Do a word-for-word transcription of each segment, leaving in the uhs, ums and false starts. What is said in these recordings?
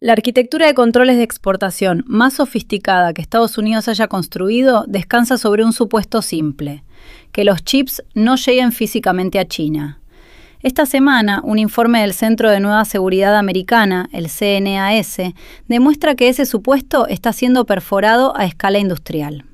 La arquitectura de controles de exportación más sofisticada que Estados Unidos haya construido descansa sobre un supuesto simple: que los chips no lleguen físicamente a China. Esta semana, un informe del Centro de Nueva Seguridad Americana, el C N A S, demuestra que ese supuesto está siendo perforado a escala industrial.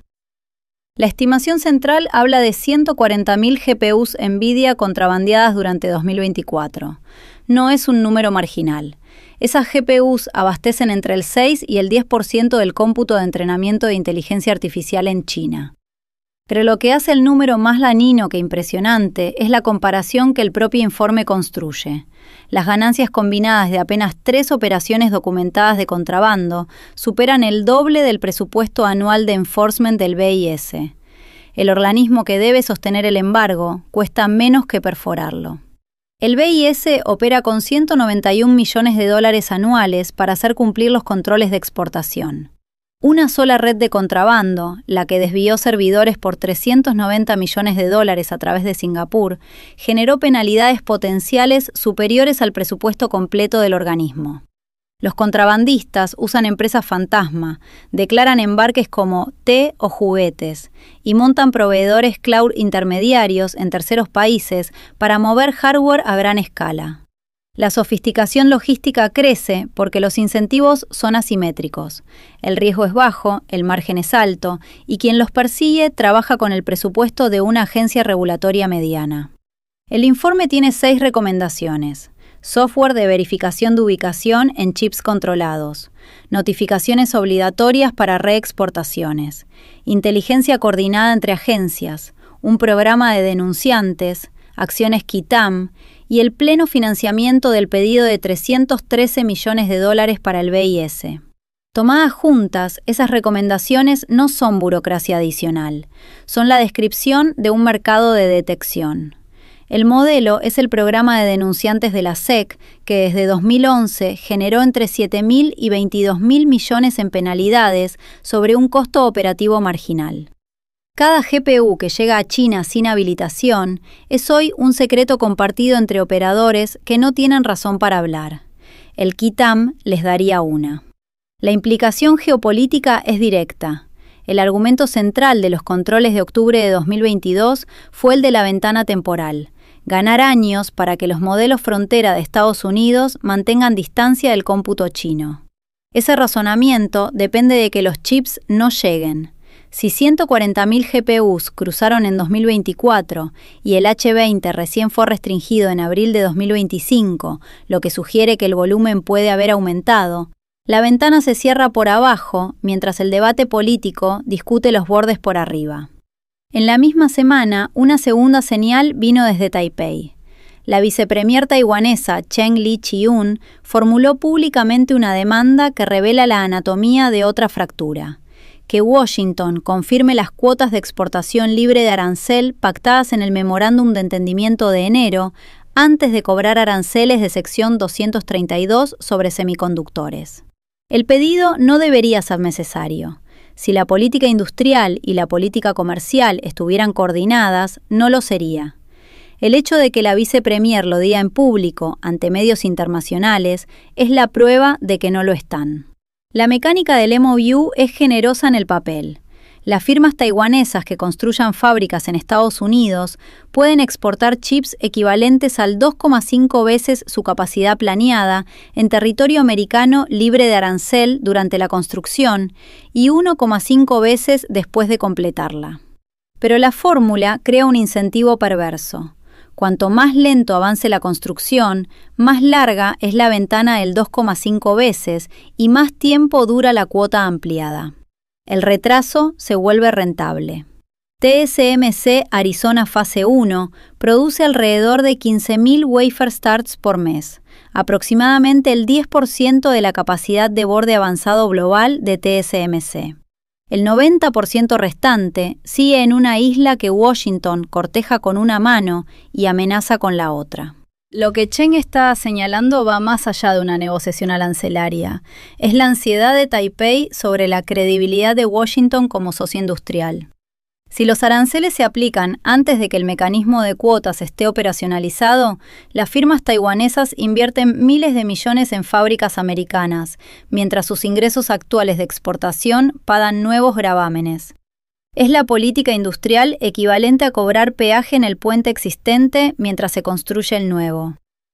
La estimación central habla de ciento cuarenta mil G P Us NVIDIA contrabandeadas durante dos mil veinticuatro. No es un número marginal. Esas G P Us abastecen entre el seis y el diez por ciento del cómputo de entrenamiento de inteligencia artificial en China. Pero lo que hace el número más dañino que impresionante es la comparación que el propio informe construye. Las ganancias combinadas de apenas tres operaciones documentadas de contrabando superan el doble del presupuesto anual de enforcement del B I S. El organismo que debe sostener el embargo cuesta menos que perforarlo. El B I S opera con ciento noventa y un millones de dólares anuales para hacer cumplir los controles de exportación. Una sola red de contrabando, la que desvió servidores por trescientos noventa millones de dólares a través de Singapur, generó penalidades potenciales superiores al presupuesto completo del organismo. Los contrabandistas usan empresas fantasma, declaran embarques como té o juguetes y montan proveedores cloud intermediarios en terceros países para mover hardware a gran escala. La sofisticación logística crece porque los incentivos son asimétricos. El riesgo es bajo, el margen es alto, y quien los persigue trabaja con el presupuesto de una agencia regulatoria mediana. El informe tiene seis recomendaciones: software de verificación de ubicación en chips controlados, notificaciones obligatorias para reexportaciones, inteligencia coordinada entre agencias, un programa de denunciantes, acciones KITAM y el pleno financiamiento del pedido de trescientos trece millones de dólares para el B I S. Tomadas juntas, esas recomendaciones no son burocracia adicional, son la descripción de un mercado de detección. El modelo es el programa de denunciantes de la S E C, que desde dos mil once generó entre siete mil y veintidós mil millones en penalidades sobre un costo operativo marginal. Cada G P U que llega a China sin habilitación es hoy un secreto compartido entre operadores que no tienen razón para hablar. El KITAM les daría una. La implicación geopolítica es directa. El argumento central de los controles de octubre de dos mil veintidós fue el de la ventana temporal: ganar años para que los modelos frontera de Estados Unidos mantengan distancia del cómputo chino. Ese razonamiento depende de que los chips no lleguen. Si ciento cuarenta mil G P Us cruzaron en dos mil veinticuatro y el H veinte recién fue restringido en abril de dos mil veinticinco, lo que sugiere que el volumen puede haber aumentado, la ventana se cierra por abajo mientras el debate político discute los bordes por arriba. En la misma semana, una segunda señal vino desde Taipei. La vicepremier taiwanesa Cheng Li-Chiyun formuló públicamente una demanda que revela la anatomía de otra fractura: que Washington confirme las cuotas de exportación libre de arancel pactadas en el Memorándum de Entendimiento de enero antes de cobrar aranceles de sección doscientos treinta y dos sobre semiconductores. El pedido no debería ser necesario. Si la política industrial y la política comercial estuvieran coordinadas, no lo sería. El hecho de que la vicepremier lo diga en público ante medios internacionales es la prueba de que no lo están. La mecánica del M O U es generosa en el papel. Las firmas taiwanesas que construyan fábricas en Estados Unidos pueden exportar chips equivalentes al dos coma cinco veces su capacidad planeada en territorio americano libre de arancel durante la construcción y uno coma cinco veces después de completarla. Pero la fórmula crea un incentivo perverso. Cuanto más lento avance la construcción, más larga es la ventana del dos coma cinco veces y más tiempo dura la cuota ampliada. El retraso se vuelve rentable. T S M C Arizona Fase uno produce alrededor de quince mil wafer starts por mes, aproximadamente el diez por ciento de la capacidad de borde avanzado global de T S M C. El noventa por ciento restante sigue en una isla que Washington corteja con una mano y amenaza con la otra. Lo que Cheng está señalando va más allá de una negociación arancelaria. Es la ansiedad de Taipei sobre la credibilidad de Washington como socio industrial. Si los aranceles se aplican antes de que el mecanismo de cuotas esté operacionalizado, las firmas taiwanesas invierten miles de millones en fábricas americanas, mientras sus ingresos actuales de exportación pagan nuevos gravámenes. Es la política industrial equivalente a cobrar peaje en el puente existente mientras se construye el nuevo.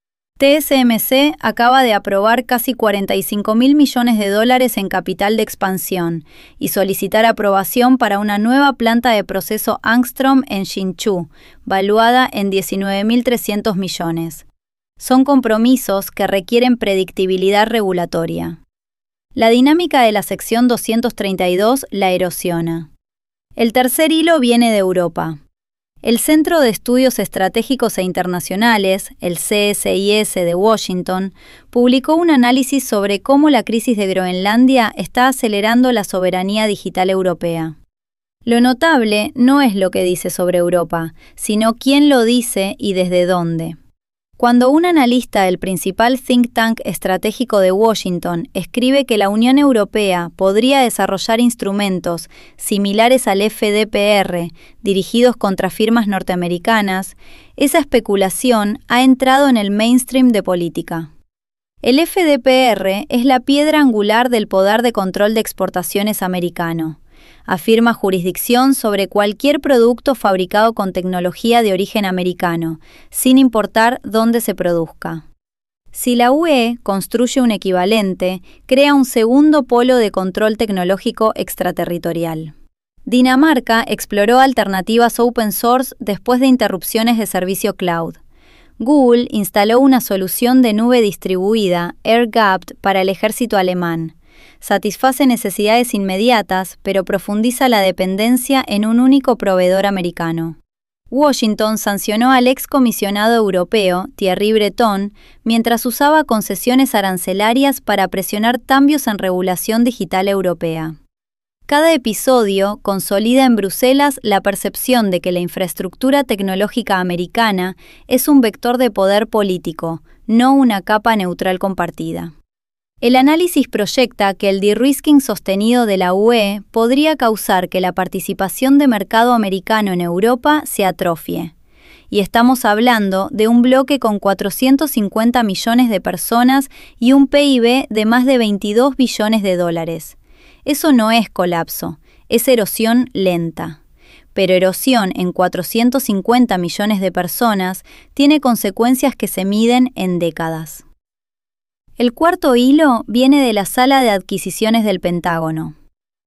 T S M C acaba de aprobar casi cuarenta y cinco mil millones de dólares en capital de expansión y solicitar aprobación para una nueva planta de proceso Angstrom en Hsinchu, valuada en diecinueve mil trescientos millones. Son compromisos que requieren predictibilidad regulatoria. La dinámica de la sección doscientos treinta y dos la erosiona. El tercer hilo viene de Europa. El Centro de Estudios Estratégicos e Internacionales, el C S I S de Washington, publicó un análisis sobre cómo la crisis de Groenlandia está acelerando la soberanía digital europea. Lo notable no es lo que dice sobre Europa, sino quién lo dice y desde dónde. Cuando un analista del principal think tank estratégico de Washington escribe que la Unión Europea podría desarrollar instrumentos similares al F D P R dirigidos contra firmas norteamericanas, esa especulación ha entrado en el mainstream de política. El F D P R es la piedra angular del poder de control de exportaciones americano. Afirma jurisdicción sobre cualquier producto fabricado con tecnología de origen americano, sin importar dónde se produzca. Si la U E construye un equivalente, crea un segundo polo de control tecnológico extraterritorial. Dinamarca exploró alternativas open source después de interrupciones de servicio cloud. Google instaló una solución de nube distribuida, air-gapped, para el ejército alemán. Satisface necesidades inmediatas, pero profundiza la dependencia en un único proveedor americano. Washington sancionó al ex comisionado europeo, Thierry Breton, mientras usaba concesiones arancelarias para presionar cambios en regulación digital europea. Cada episodio consolida en Bruselas la percepción de que la infraestructura tecnológica americana es un vector de poder político, no una capa neutral compartida. El análisis proyecta que el de-risking sostenido de la U E podría causar que la participación de mercado americano en Europa se atrofie. Y estamos hablando de un bloque con cuatrocientos cincuenta millones de personas y un P I B de más de veintidós billones de dólares. Eso no es colapso, es erosión lenta. Pero erosión en cuatrocientos cincuenta millones de personas tiene consecuencias que se miden en décadas. El cuarto hilo viene de la Sala de Adquisiciones del Pentágono.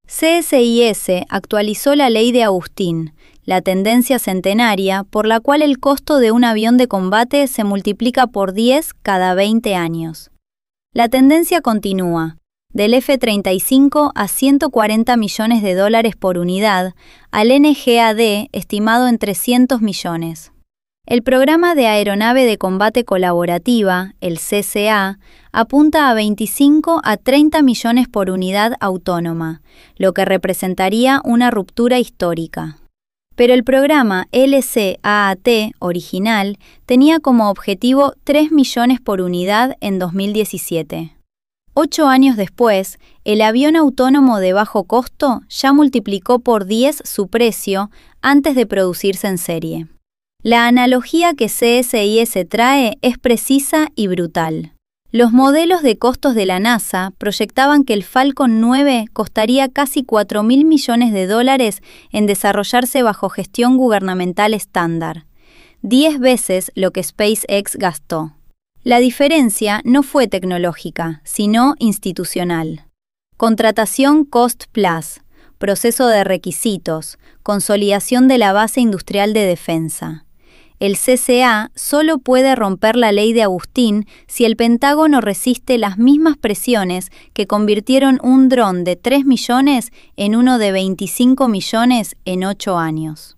C S I S actualizó la Ley de Agustín, la tendencia centenaria por la cual el costo de un avión de combate se multiplica por diez cada veinte años. La tendencia continúa, del F treinta y cinco a ciento cuarenta millones de dólares por unidad, al N G A D estimado en trescientos millones. El programa de aeronave de combate colaborativa, el C C A, apunta a veinticinco a treinta millones por unidad autónoma, lo que representaría una ruptura histórica. Pero el programa L C A A T original tenía como objetivo tres millones por unidad en dos mil diecisiete. Ocho años después, el avión autónomo de bajo costo ya multiplicó por diez su precio antes de producirse en serie. La analogía que C S I S trae es precisa y brutal. Los modelos de costos de la NASA proyectaban que el Falcon nueve costaría casi cuatro mil millones de dólares en desarrollarse bajo gestión gubernamental estándar, diez veces lo que SpaceX gastó. La diferencia no fue tecnológica, sino institucional. Contratación Cost Plus, proceso de requisitos, consolidación de la base industrial de defensa. El C C A solo puede romper la ley de Agustín si el Pentágono resiste las mismas presiones que convirtieron un dron de tres millones en uno de veinticinco millones en ocho años.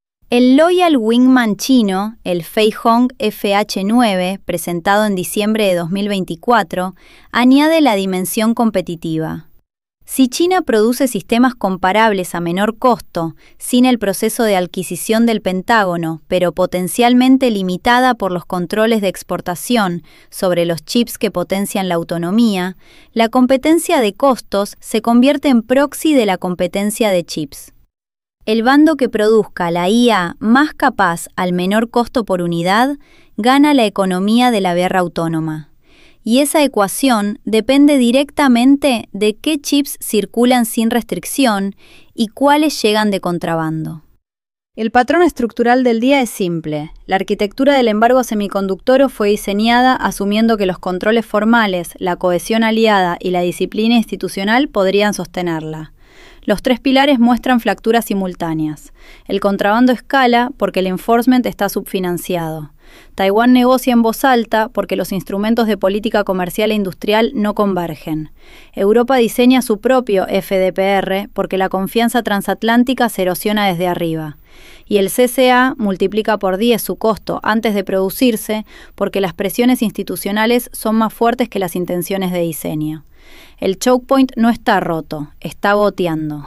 El Loyal Wingman chino, el Feihong F H nueve, presentado en diciembre de dos mil veinticuatro, añade la dimensión competitiva. Si China produce sistemas comparables a menor costo, sin el proceso de adquisición del Pentágono, pero potencialmente limitada por los controles de exportación sobre los chips que potencian la autonomía, la competencia de costos se convierte en proxy de la competencia de chips. El bando que produzca la I A más capaz al menor costo por unidad gana la economía de la guerra autónoma. Y esa ecuación depende directamente de qué chips circulan sin restricción y cuáles llegan de contrabando. El patrón estructural del día es simple. La arquitectura del embargo semiconductor fue diseñada asumiendo que los controles formales, la cohesión aliada y la disciplina institucional podrían sostenerla. Los tres pilares muestran fracturas simultáneas. El contrabando escala porque el enforcement está subfinanciado. Taiwán negocia en voz alta porque los instrumentos de política comercial e industrial no convergen. Europa diseña su propio F D P R porque la confianza transatlántica se erosiona desde arriba. Y el C C A multiplica por diez su costo antes de producirse porque las presiones institucionales son más fuertes que las intenciones de diseño. El choke point no está roto, está goteando.